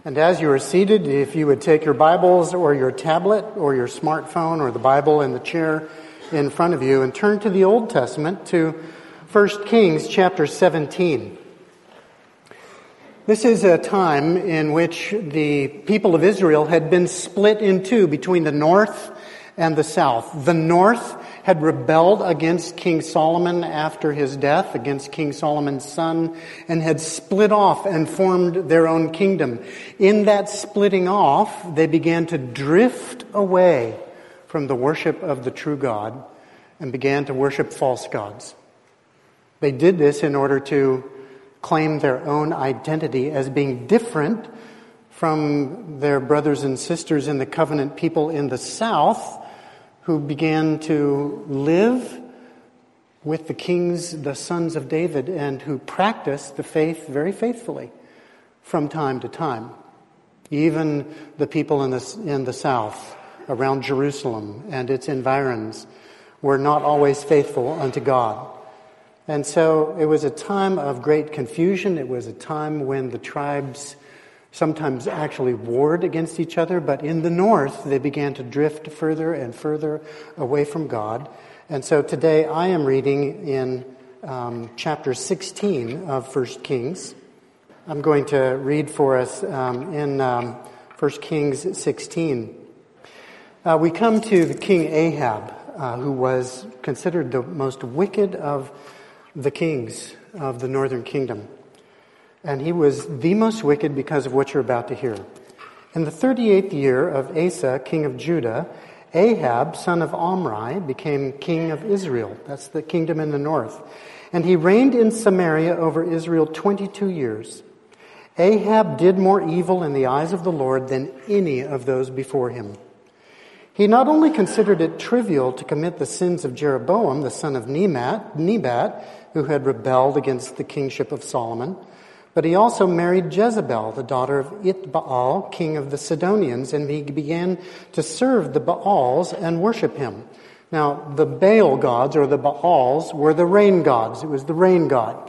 And as you are seated, if you would take your Bibles or your tablet or your smartphone or the Bible in the chair in front of you and turn to the Old Testament to 1 Kings chapter 17. This is a time in which the people of Israel had been split in two between the north and the south. The north had rebelled against King Solomon after his death, against King Solomon's son, and had split off and formed their own kingdom. In that splitting off, they began to drift away from the worship of the true God and began to worship false gods. They did this in order to claim their own identity as being different from their brothers and sisters in the covenant people in the south, who began to live with the kings, the sons of David, and who practiced the faith very faithfully from time to time. Even the people in the south, around Jerusalem and its environs, were not always faithful unto God. And so it was a time of great confusion. It was a time when the tribes sometimes actually warred against each other, but in the north they began to drift further and further away from God. And so today I am reading in chapter 16 of 1 Kings. I'm going to read for us in 1 Kings 16. We come to the king Ahab, who was considered the most wicked of the kings of the northern kingdom. And he was the most wicked because of what you're about to hear. In the 38th year of Asa, king of Judah, Ahab, son of Omri, became king of Israel. That's the kingdom in the north. And he reigned in Samaria over Israel 22 years. Ahab did more evil in the eyes of the Lord than any of those before him. He not only considered it trivial to commit the sins of Jeroboam, the son of Nebat, who had rebelled against the kingship of Solomon, but he also married Jezebel, the daughter of Itbaal, king of the Sidonians, and he began to serve the Baals and worship him. Now, the Baal gods, or the Baals, were the rain gods. It was the rain god.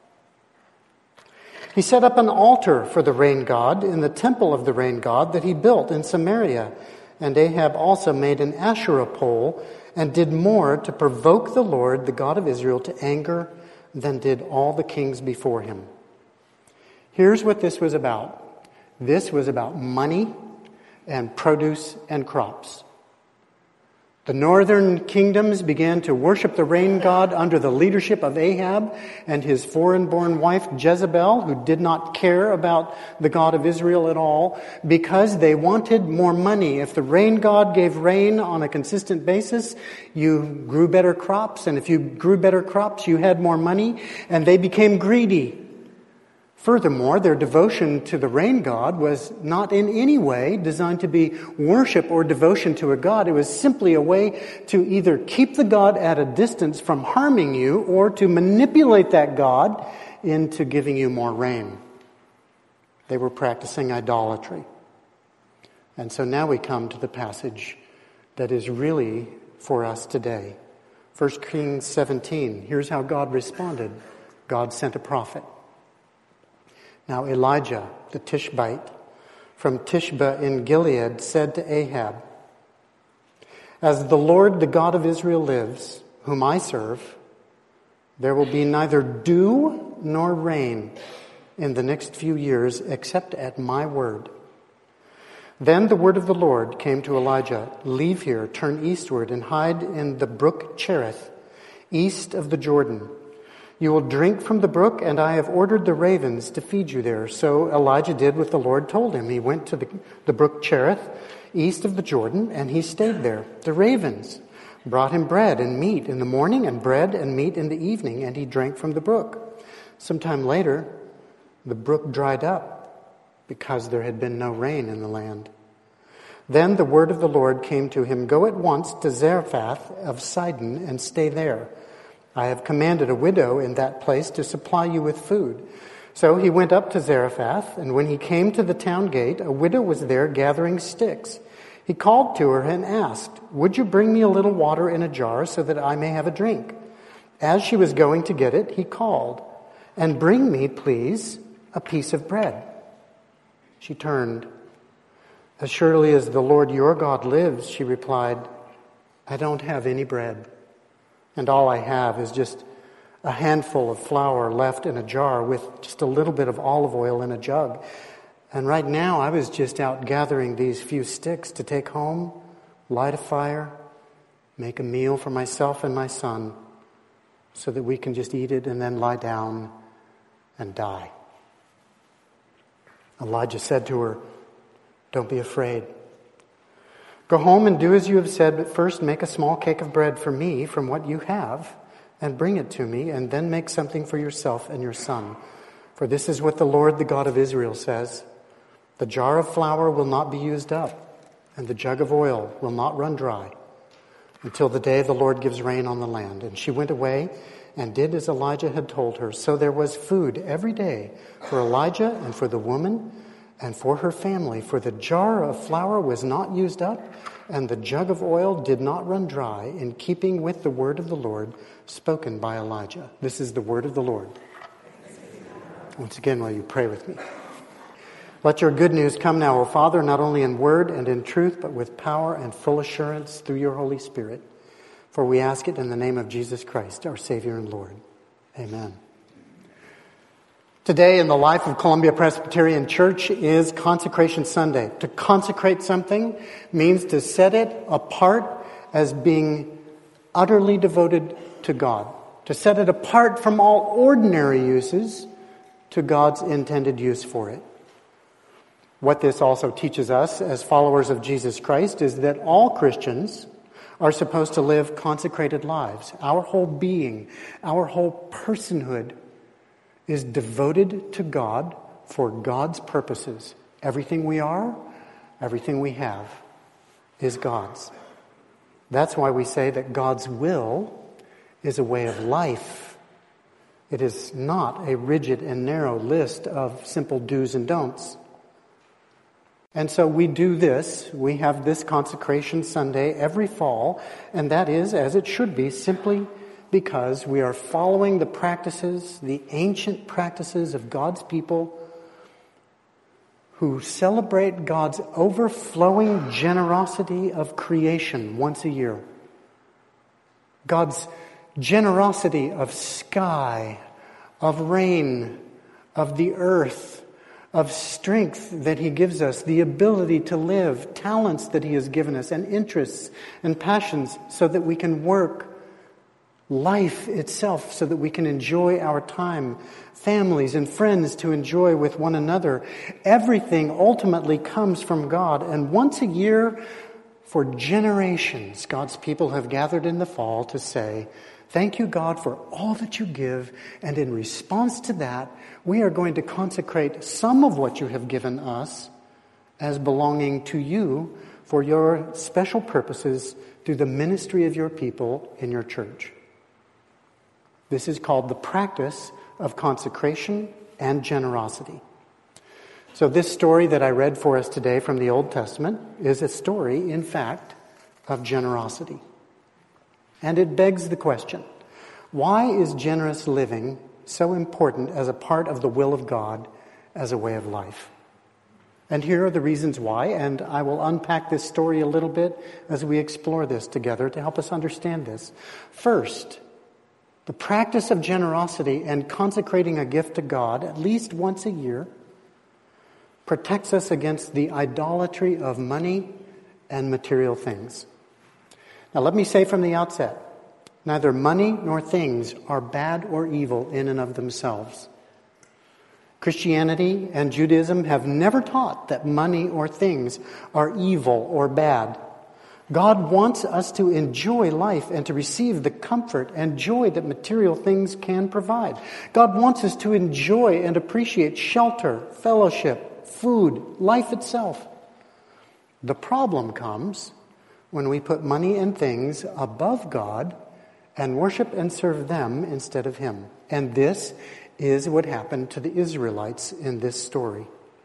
He set up an altar for the rain god in the temple of the rain god that he built in Samaria. And Ahab also made an Asherah pole and did more to provoke the Lord, the God of Israel, to anger than did all the kings before him. Here's what this was about. This was about money and produce and crops. The northern kingdoms began to worship the rain god under the leadership of Ahab and his foreign-born wife Jezebel, who did not care about the God of Israel at all, because they wanted more money. If the rain god gave rain on a consistent basis, you grew better crops, and if you grew better crops, you had more money, and they became greedy. Furthermore, their devotion to the rain god was not in any way designed to be worship or devotion to a god. It was simply a way to either keep the god at a distance from harming you or to manipulate that god into giving you more rain. They were practicing idolatry. And so now we come to the passage that is really for us today. 1 Kings 17. Here's how God responded. God sent a prophet. Now Elijah, the Tishbite, from Tishbe in Gilead, said to Ahab, "As the Lord, the God of Israel lives, whom I serve, there will be neither dew nor rain in the next few years except at my word." Then the word of the Lord came to Elijah, "Leave here, turn eastward, and hide in the brook Cherith, east of the Jordan. You will drink from the brook, and I have ordered the ravens to feed you there." So Elijah did what the Lord told him. He went to the brook Cherith, east of the Jordan, and he stayed there. The ravens brought him bread and meat in the morning, and bread and meat in the evening, and he drank from the brook. Sometime later, the brook dried up because there had been no rain in the land. Then the word of the Lord came to him, "Go at once to Zarephath of Sidon and stay there. I have commanded a widow in that place to supply you with food." So he went up to Zarephath, and when he came to the town gate, a widow was there gathering sticks. He called to her and asked, "Would you bring me a little water in a jar so that I may have a drink?" As she was going to get it, he called, "And bring me, please, a piece of bread." She turned. "As surely as the Lord your God lives," she replied, "I don't have any bread, and all I have is just a handful of flour left in a jar with just a little bit of olive oil in a jug. And right now I was just out gathering these few sticks to take home, light a fire, make a meal for myself and my son, so that we can just eat it and then lie down and die." Elijah said to her, "Don't be afraid. Go home and do as you have said, but first make a small cake of bread for me from what you have, and bring it to me, and then make something for yourself and your son. For this is what the Lord, the God of Israel, says, the jar of flour will not be used up, and the jug of oil will not run dry, until the day the Lord gives rain on the land." And she went away and did as Elijah had told her. So there was food every day for Elijah and for the woman and for her family, for the jar of flour was not used up, and the jug of oil did not run dry, in keeping with the word of the Lord spoken by Elijah. This is the word of the Lord. Once again, will you pray with me? Let your good news come now, O Father, not only in word and in truth, but with power and full assurance through your Holy Spirit. For we ask it in the name of Jesus Christ, our Savior and Lord. Amen. Today in the life of Columbia Presbyterian Church is Consecration Sunday. To consecrate something means to set it apart as being utterly devoted to God. To set it apart from all ordinary uses to God's intended use for it. What this also teaches us as followers of Jesus Christ is that all Christians are supposed to live consecrated lives. Our whole being, our whole personhood is devoted to God for God's purposes. Everything we are, everything we have is God's. That's why we say that God's will is a way of life. It is not a rigid and narrow list of simple do's and don'ts. And so we do this, we have this Consecration Sunday every fall, and that is, as it should be, simply because we are following the practices, the ancient practices of God's people who celebrate God's overflowing generosity of creation once a year. God's generosity of sky, of rain, of the earth, of strength that He gives us, the ability to live, talents that He has given us, and interests and passions so that we can work, life itself so that we can enjoy our time, families and friends to enjoy with one another. Everything ultimately comes from God. And once a year, for generations, God's people have gathered in the fall to say, "Thank you, God, for all that you give, and in response to that, we are going to consecrate some of what you have given us as belonging to you for your special purposes through the ministry of your people in your church." This is called the practice of consecration and generosity. So this story that I read for us today from the Old Testament is a story, in fact, of generosity. And it begs the question, why is generous living so important as a part of the will of God as a way of life? And here are the reasons why, and I will unpack this story a little bit as we explore this together to help us understand this. First, the practice of generosity and consecrating a gift to God at least once a year protects us against the idolatry of money and material things. Now let me say from the outset, neither money nor things are bad or evil in and of themselves. Christianity and Judaism have never taught that money or things are evil or bad. God wants us to enjoy life and to receive the comfort and joy that material things can provide. God wants us to enjoy and appreciate shelter, fellowship, food, life itself. The problem comes when we put money and things above God and worship and serve them instead of Him. And this is what happened to the Israelites in this story.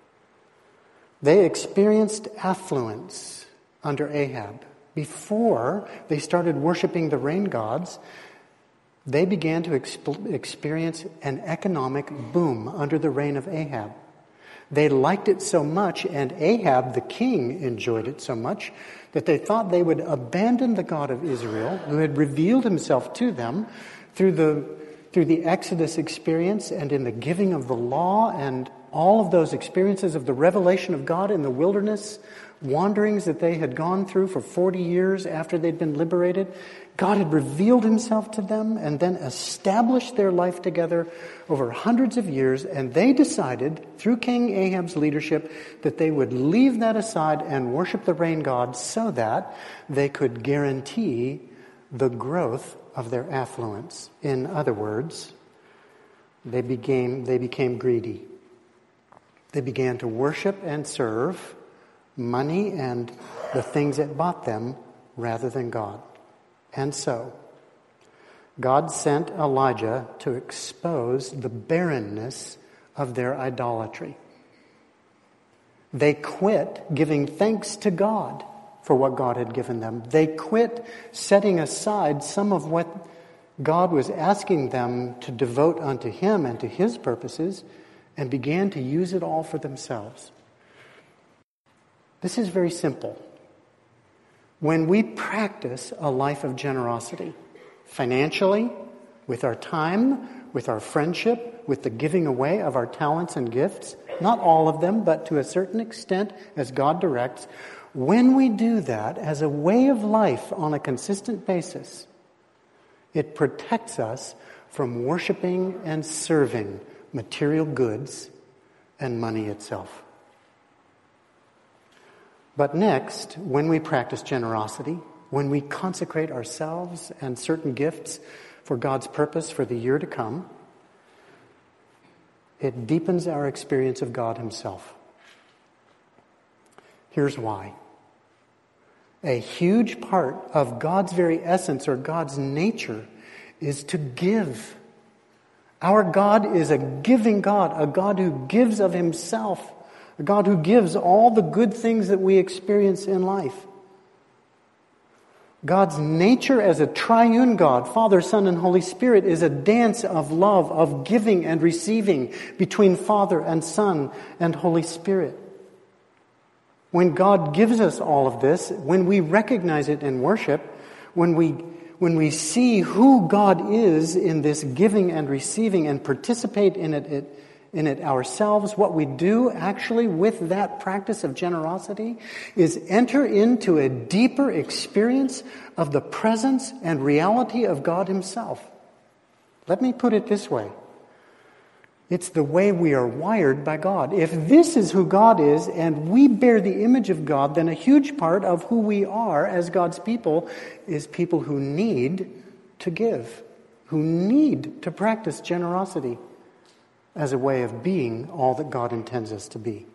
They experienced affluence under Ahab. Before they started worshiping the rain gods, they began to experience an economic boom under the reign of Ahab. They liked it so much, and Ahab, the king, enjoyed it so much, that they thought they would abandon the God of Israel, who had revealed himself to them through the Exodus experience and in the giving of the law and all of those experiences of the revelation of God in the wilderness, wanderings that they had gone through for 40 years after they'd been liberated. God had revealed himself to them and then established their life together over hundreds of years, and they decided, through King Ahab's leadership, that they would leave that aside and worship the rain god so that they could guarantee the growth of their affluence. In other words, they became greedy. They began to worship and serve money and the things that bought them rather than God. And so, God sent Elijah to expose the barrenness of their idolatry. They quit giving thanks to God for what God had given them. They quit setting aside some of what God was asking them to devote unto Him and to His purposes, and began to use it all for themselves. This is very simple. When we practice a life of generosity, financially, with our time, with our friendship, with the giving away of our talents and gifts, not all of them, but to a certain extent as God directs, when we do that as a way of life on a consistent basis, it protects us from worshiping and serving material goods and money itself. But next, when we practice generosity, when we consecrate ourselves and certain gifts for God's purpose for the year to come, it deepens our experience of God Himself. Here's why. A huge part of God's very essence or God's nature is to give. Our God is a giving God, a God who gives of Himself, a God who gives all the good things that we experience in life. God's nature as a triune God, Father, Son, and Holy Spirit, is a dance of love, of giving and receiving between Father and Son and Holy Spirit. When God gives us all of this, when we recognize it in worship, when we see who God is in this giving and receiving and participate in it ourselves, what we do actually with that practice of generosity is enter into a deeper experience of the presence and reality of God Himself. Let me put it this way. It's the way we are wired by God. If this is who God is and we bear the image of God, then a huge part of who we are as God's people is people who need to give, who need to practice generosity as a way of being all that God intends us to be.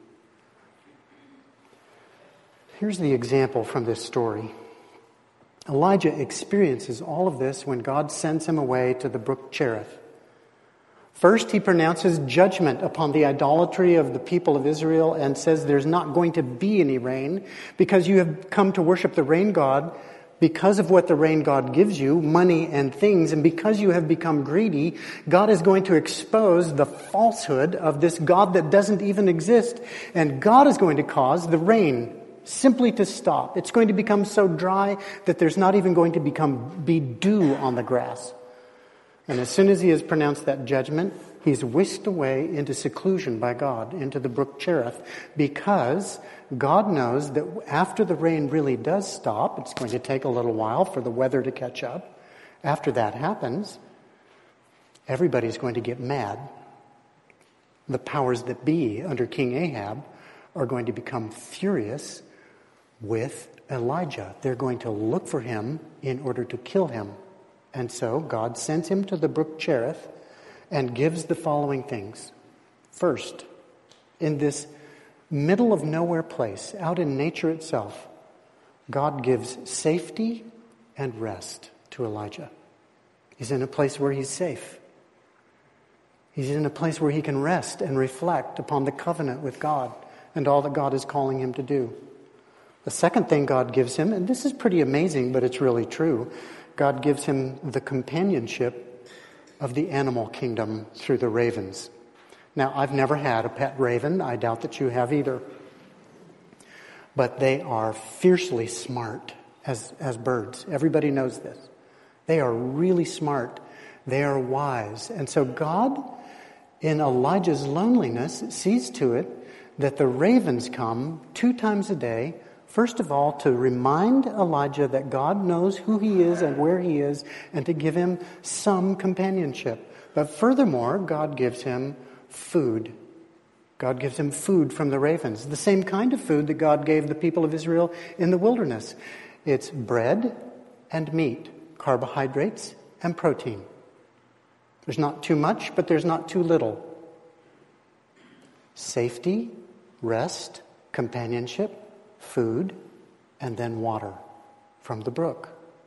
Here's the example from this story. Elijah experiences all of this when God sends him away to the brook Cherith. First, he pronounces judgment upon the idolatry of the people of Israel and says there's not going to be any rain because you have come to worship the rain god because of what the rain god gives you, money and things, and because you have become greedy, God is going to expose the falsehood of this God that doesn't even exist, and God is going to cause the rain simply to stop. It's going to become so dry that there's not even going to be dew on the grass. And as soon as he has pronounced that judgment, he's whisked away into seclusion by God, into the brook Cherith, because God knows that after the rain really does stop, it's going to take a little while for the weather to catch up. After that happens, everybody's going to get mad. The powers that be under King Ahab are going to become furious with Elijah. They're going to look for him in order to kill him. And so God sends him to the brook Cherith and gives the following things. First, in this middle of nowhere place, out in nature itself, God gives safety and rest to Elijah. He's in a place where he's safe. He's in a place where he can rest and reflect upon the covenant with God and all that God is calling him to do. The second thing God gives him, and this is pretty amazing, but it's really true, God gives him the companionship of the animal kingdom through the ravens. Now, I've never had a pet raven. I doubt that you have either. But they are fiercely smart as birds. Everybody knows this. They are really smart. They are wise. And so God, in Elijah's loneliness, sees to it that the ravens come 2 times a day, first of all, to remind Elijah that God knows who he is and where he is, and to give him some companionship. But furthermore, God gives him food. God gives him food from the ravens, the same kind of food that God gave the people of Israel in the wilderness. It's bread and meat, carbohydrates and protein. There's not too much, but there's not too little. Safety, rest, companionship, food, and then water from the brook.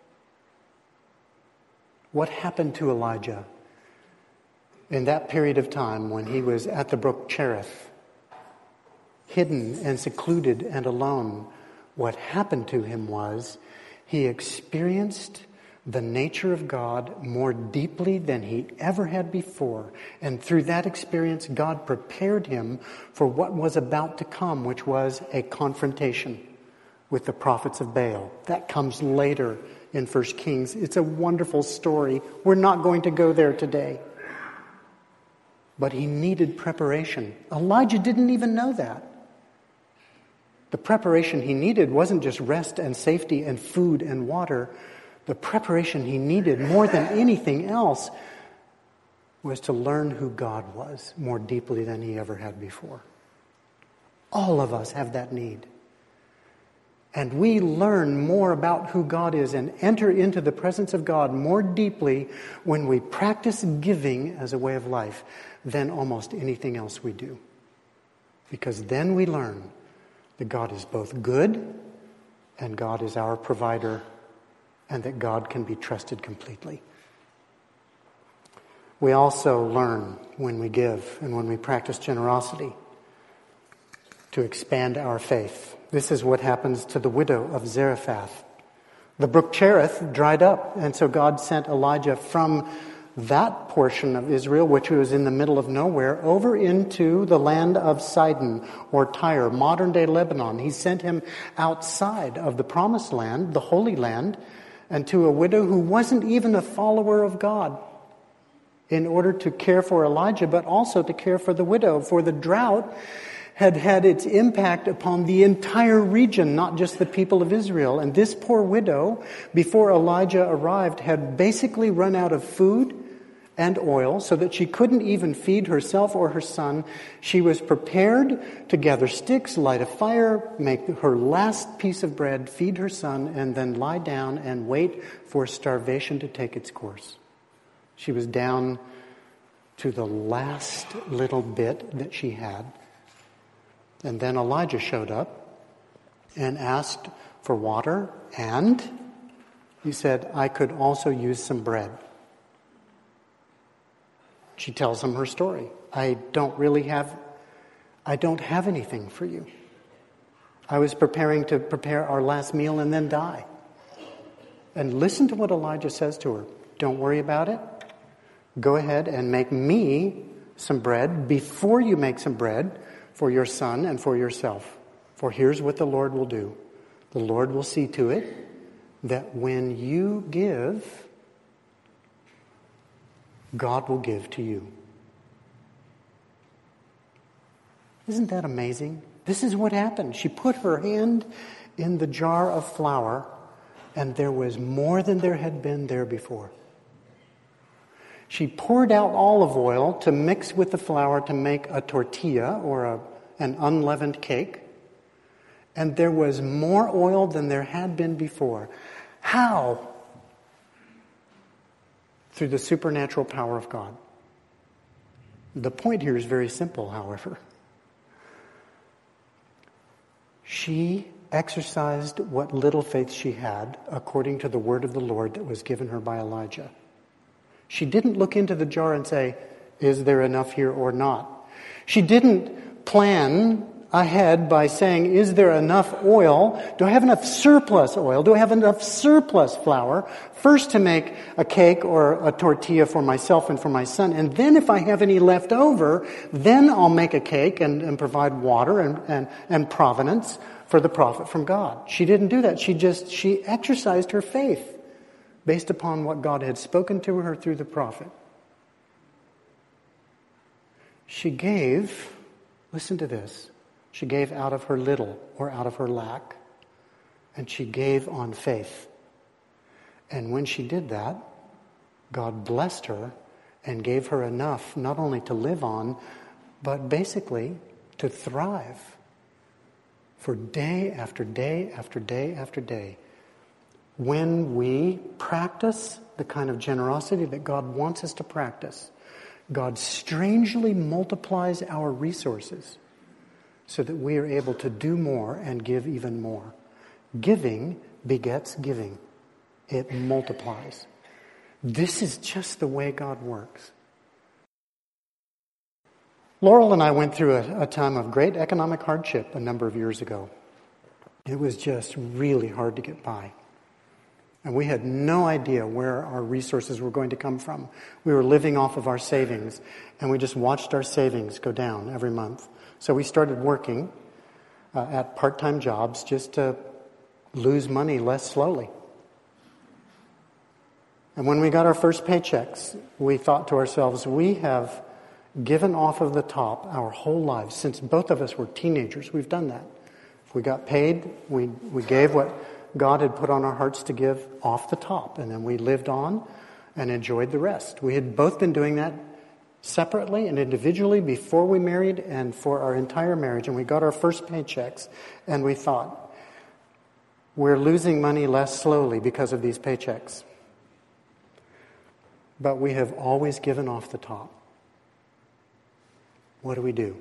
What happened to Elijah in that period of time when he was at the brook Cherith, hidden and secluded and alone? What happened to him was he experienced the nature of God more deeply than he ever had before. And through that experience, God prepared him for what was about to come, which was a confrontation with the prophets of Baal. That comes later in 1 Kings. It's a wonderful story. We're not going to go there today. But he needed preparation. Elijah didn't even know that. The preparation he needed wasn't just rest and safety and food and water. The preparation he needed more than anything else was to learn who God was more deeply than he ever had before. All of us have that need. And we learn more about who God is and enter into the presence of God more deeply when we practice giving as a way of life than almost anything else we do. Because then we learn that God is both good and God is our provider, and that God can be trusted completely. We also learn when we give and when we practice generosity to expand our faith. This is what happens to the widow of Zarephath. The brook Cherith dried up, and so God sent Elijah from that portion of Israel, which was in the middle of nowhere, over into the land of Sidon or Tyre, modern-day Lebanon. He sent him outside of the promised land, the Holy Land, and to a widow who wasn't even a follower of God, in order to care for Elijah, but also to care for the widow. For the drought had had its impact upon the entire region, not just the people of Israel. And this poor widow, before Elijah arrived, had basically run out of food and oil so that she couldn't even feed herself or her son. She was prepared to gather sticks, light a fire, make her last piece of bread, feed her son, and then lie down and wait for starvation to take its course. She was down to the last little bit that she had. And then Elijah showed up and asked for water, and he said, I could also use some bread. She tells him her story. I don't have anything for you. I was preparing to prepare our last meal and then die. And listen to what Elijah says to her. Don't worry about it. Go ahead and make me some bread before you make some bread for your son and for yourself. For here's what the Lord will do. The Lord will see to it that when you give, God will give to you. Isn't that amazing? This is what happened. She put her hand in the jar of flour, and there was more than there had been there before. She poured out olive oil to mix with the flour to make a tortilla or an unleavened cake, and there was more oil than there had been before. How? Through the supernatural power of God. The point here is very simple, however. She exercised what little faith she had according to the word of the Lord that was given her by Elijah. She didn't look into the jar and say, is there enough here or not? She didn't plan ahead by saying, is there enough oil? Do I have enough surplus oil? Do I have enough surplus flour? First to make a cake or a tortilla for myself and for my son. And then if I have any left over, then I'll make a cake and provide water and provenance for the prophet from God. She didn't do that. She exercised her faith based upon what God had spoken to her through the prophet. She gave, listen to this, she gave out of her little or out of her lack. And she gave on faith. And when she did that, God blessed her and gave her enough not only to live on, but basically to thrive for day after day after day after day. When we practice the kind of generosity that God wants us to practice, God strangely multiplies our resources so that we are able to do more and give even more. Giving begets giving. It multiplies. This is just the way God works. Laurel and I went through a time of great economic hardship a number of years ago. It was just really hard to get by. And we had no idea where our resources were going to come from. We were living off of our savings, and we just watched our savings go down every month. So we started working at part-time jobs just to lose money less slowly. And when we got our first paychecks, we thought to ourselves, we have given off of the top our whole lives. Since both of us were teenagers, we've done that. If we got paid, we gave what God had put on our hearts to give off the top, and then we lived on and enjoyed the rest. We had both been doing that separately and individually before we married and for our entire marriage, and we got our first paychecks, and we thought, we're losing money less slowly because of these paychecks. But we have always given off the top. What do?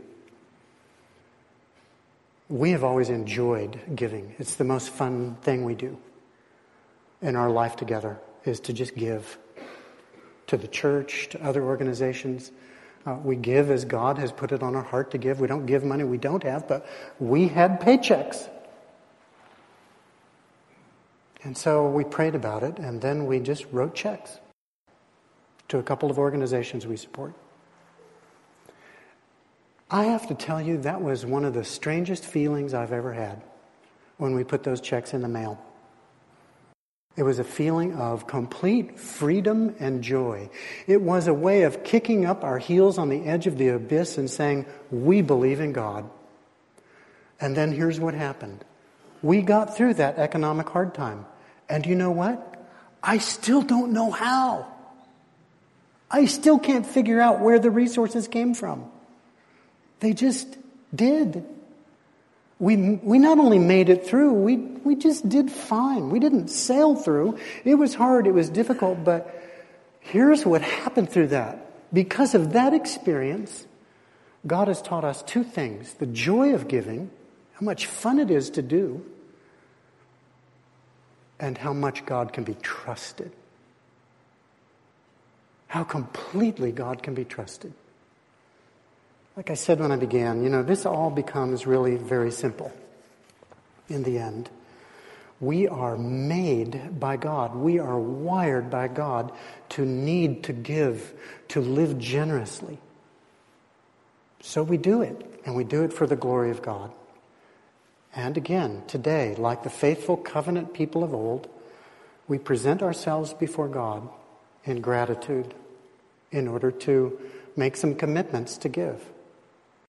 We have always enjoyed giving. It's the most fun thing we do in our life together, is to just give to the church, to other organizations. We give as God has put it on our heart to give. We don't give money we don't have, but we had paychecks. And so we prayed about it, and then we just wrote checks to a couple of organizations we support. I have to tell you, that was one of the strangest feelings I've ever had when we put those checks in the mail. It was a feeling of complete freedom and joy. It was a way of kicking up our heels on the edge of the abyss and saying, we believe in God. And then here's what happened. We got through that economic hard time. And you know what? I still don't know how. I still can't figure out where the resources came from. They just did. We not only made it through, we just did fine. We didn't sail through. It was hard, it was difficult, but here's what happened through that. Because of that experience, God has taught us two things. The joy of giving, how much fun it is to do, and how much God can be trusted. How completely God can be trusted. Like I said when I began, this all becomes really very simple in the end. We are made by God. We are wired by God to need to give, to live generously. So we do it, and we do it for the glory of God. And again, today, like the faithful covenant people of old, we present ourselves before God in gratitude in order to make some commitments to give.